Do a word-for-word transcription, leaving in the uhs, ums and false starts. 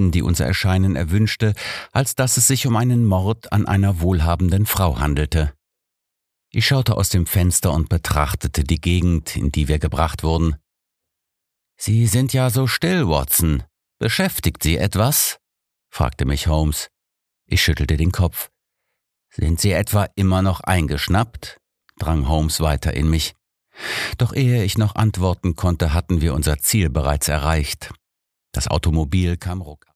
Beamten, die unser Erscheinen erwünschte, als dass es sich um einen Mord an einer wohlhabenden Frau handelte. Ich schaute aus dem Fenster und betrachtete die Gegend, in die wir gebracht wurden. »Sie sind ja so still, Watson. Beschäftigt Sie etwas?« fragte mich Holmes. Ich schüttelte den Kopf. »Sind Sie etwa immer noch eingeschnappt?« drang Holmes weiter in mich. Doch ehe ich noch antworten konnte, hatten wir unser Ziel bereits erreicht. Das Automobil kam ruckzuck